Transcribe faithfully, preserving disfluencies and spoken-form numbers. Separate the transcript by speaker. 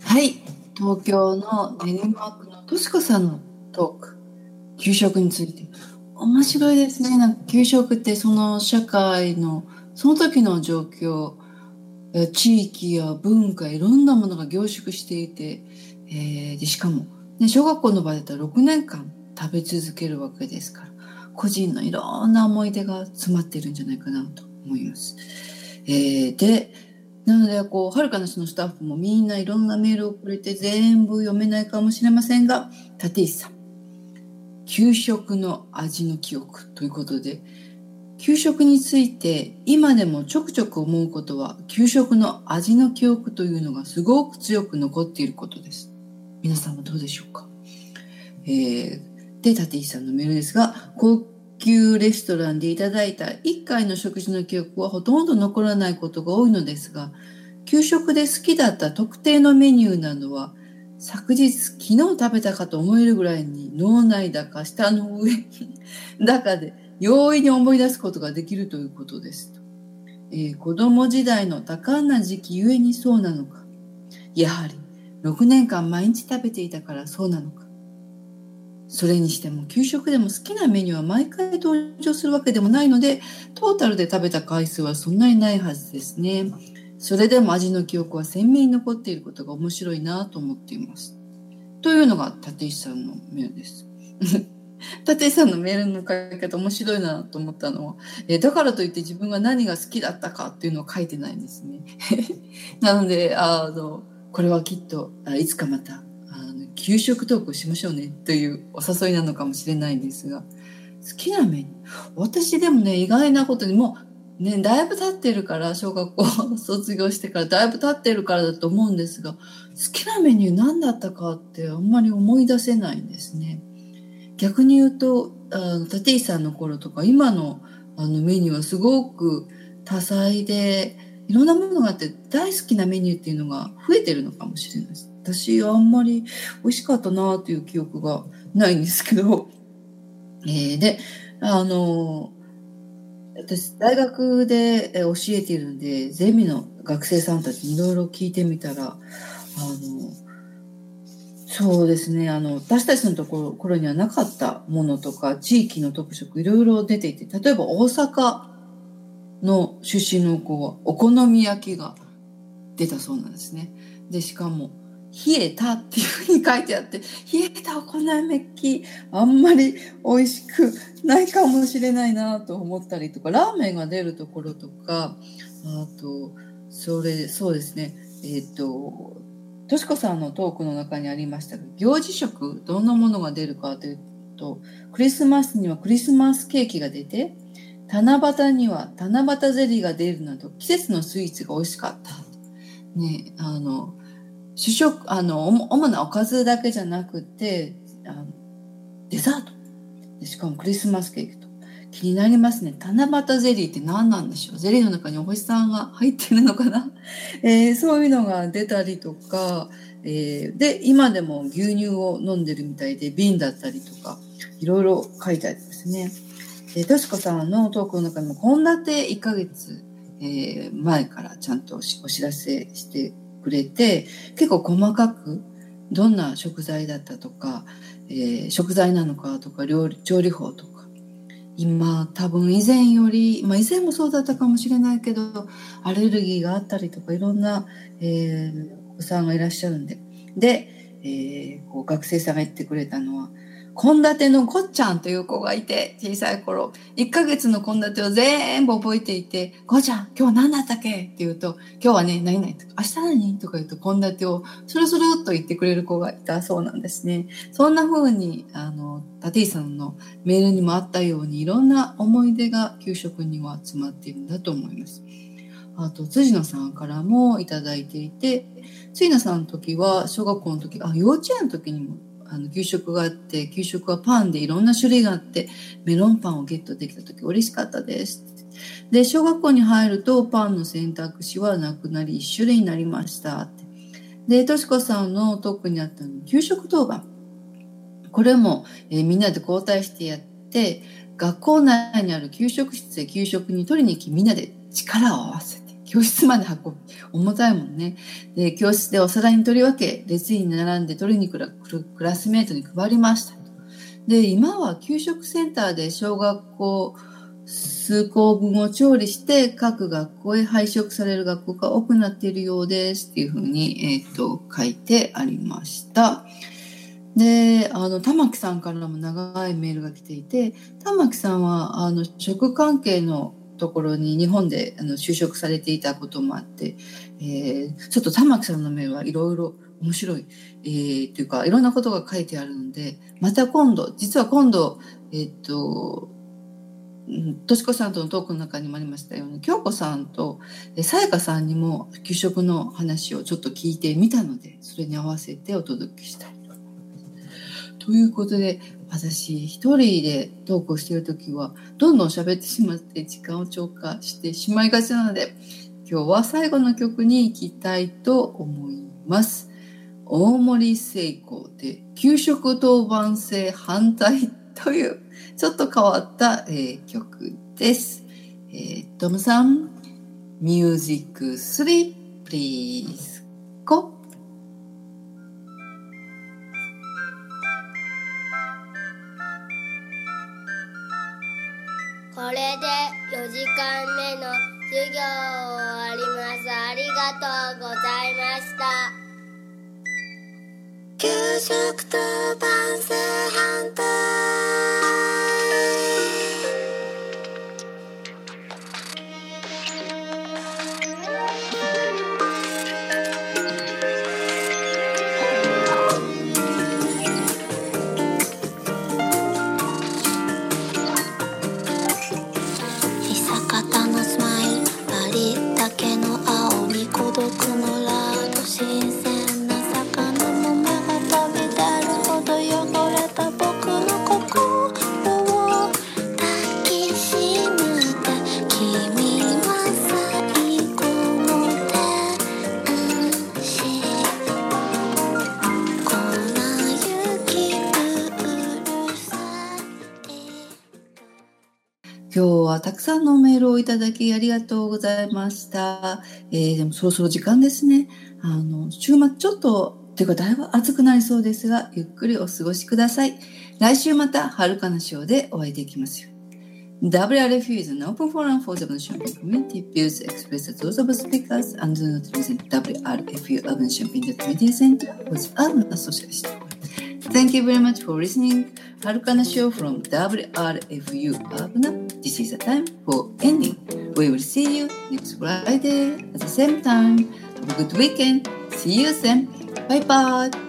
Speaker 1: はい、東京の練馬区のとしこさんのトーク、給食について。面白いですね。なんか給食ってその社会の、その時の状況、え地域や文化、いろんなものが凝縮していて、えーでしかも、ね、小学校の場合だったらろくねんかん食べ続けるわけですから、個人のいろんな思い出が詰まってるんじゃないかなと思います。えーで、なので、こう、はるかなしのスタッフもみんないろんなメールをくれて全部読めないかもしれませんが、立石さん、給食の味の記憶ということで、給食について今でもちょくちょく思うことは、給食の味の記憶というのがすごく強く残っていることです。皆さんはどうでしょうか。えー、で、立石さんのメールですが、高級レストランでいただいたいっかいの食事の記憶はほとんど残らないことが多いのですが、給食で好きだった特定のメニューなどは、昨日、昨日食べたかと思えるぐらいに脳内だか舌の上だかで容易に思い出すことができるということです。えー、子供時代の多感な時期ゆえにそうなのか、やはりろくねんかん毎日食べていたからそうなのか。それにしても給食でも好きなメニューは毎回登場するわけでもないので、トータルで食べた回数はそんなにないはずですね。それでも味の記憶は鮮明に残っていることが面白いなと思っています。というのが立石さんのメールです。立石さんのメールの書き方面白いなと思ったのは、えだからといって自分が何が好きだったかっていうのを書いてないんですね。なので、あの、これはきっといつかまたあの給食トークをしましょうねというお誘いなのかもしれないんですが、好きなメニュー。私でもね、意外なことにもうね、だいぶ経ってるから、小学校卒業してからだいぶ経ってるからだと思うんですが、好きなメニュー何だったかってあんまり思い出せないんですね。逆に言うと、あの立石さんの頃とか今のあのメニューはすごく多彩で、いろんなものがあって大好きなメニューっていうのが増えてるのかもしれないです。私はあんまり美味しかったなという記憶がないんですけど、えー、で、あの、私大学で教えているんで、ゼミの学生さんたちにいろいろ聞いてみたら、あの、そうですね、あの、私たちのところ、頃にはなかったものとか、地域の特色いろいろ出ていて、例えば大阪の出身の子はお好み焼きが出たそうなんですね。で、しかも、冷えたっていうふうに書いてあって、冷えたお好み焼き、あんまり美味しくないかもしれないなと思ったりとか、ラーメンが出るところとか、あと、それ、そうですね、えっと、としこさんのトークの中にありましたが、行事食、どんなものが出るかというと、クリスマスにはクリスマスケーキが出て、七夕には七夕ゼリーが出るなど、季節のスイーツが美味しかった。ね、あの、主食、あの、主なおかずだけじゃなくて、あのデザートで。しかもクリスマスケーキと。気になりますね。七夕ゼリーって何なんでしょう。ゼリーの中にお星さんが入ってるのかな、えー、そういうのが出たりとか、えー、で、今でも牛乳を飲んでるみたいで、瓶だったりとか、いろいろ書いてありますね。で、としこさんのトークの中にも、献立いっかげつ、えー、前からちゃんとお知らせしてくれて、結構細かくどんな食材だったとか、えー、食材なのかとか、料理調理法とか、今多分以前より、まあ以前もそうだったかもしれないけど、アレルギーがあったりとか、いろんな、えー、お子さんがいらっしゃるんで、で、えー、こう学生さんが言ってくれたのは、献立のこっちゃんという子がいて、小さい頃、いっかげつの献立を全部覚えていて、こっちゃん、今日何だったっけって言うと、今日はね、何々とか、明日何とか言うと、献立をスルスルっと言ってくれる子がいたそうなんですね。そんな風に、あの、立石さんのメールにもあったように、いろんな思い出が給食には詰まっているんだと思います。あと、辻野さんからもいただいていて、辻野さんの時は、小学校の時、あ、幼稚園の時にも、あの、給食があって、給食はパンでいろんな種類があって、メロンパンをゲットできた時嬉しかったです。で、小学校に入るとパンの選択肢はなくなり、一種類になりましたって。で、としこさんのトークにあったの給食当番。これも、えー、みんなで交代してやって、学校内にある給食室で給食に取りに行き、みんなで力を合わせて、 教室まで運ぶ。重たいもんね。で、教室でお皿に取り分け、列に並んで取りに来るクラスメートに配りました。で、今は給食センターで小学校数校分を調理して各学校へ配食される学校が多くなっているようですっていうふうに、えっと、書いてありました。で、あの、玉木さんからも長いメールが来ていて、玉木さんは、あの、食関係のところに日本であの就職されていたこともあって、えー、ちょっと玉木さんのメールはいろいろ面白い、えー、というか、いろんなことが書いてあるので、また今度、実は今度、えっと、としこさんとのトークの中にもありましたように、京子さんとさやかさんにも給食の話をちょっと聞いてみたので、それに合わせてお届けしたいと思います。ということで、私一人でトークをしているときはどんどん喋ってしまって時間を超過してしまいがちなので、今日は最後の曲に行きたいと思います。大森聖子で給食当番制反対というちょっと変わった、えー、曲です。えー、トムさん、ミュージックスリー、プリーズ、ゴー。
Speaker 2: これでよじかんめの授業を終わります。ありがとうございました。給食当番制反対。
Speaker 1: 今日はたくさんのメールをいただきありがとうございました。えー、でもそろそろ時間ですね。あの、週末ちょっと、というかだいぶ暑くなりそうですが、ゆっくりお過ごしください。来週また、はるかなショーでお会いできますよ。ダブリューアールエフユーis an open forum for the Champaign community. Views expressed those of speakers and do not representダブリューアールエフユーUrban Champaign Media Center was an association. Thank you very much for listening. はるかなショー from ダブリューアールエフユー Urban. This is the time for ending. We will see you next Friday at the same time. Have a good weekend. See you then. Bye bye.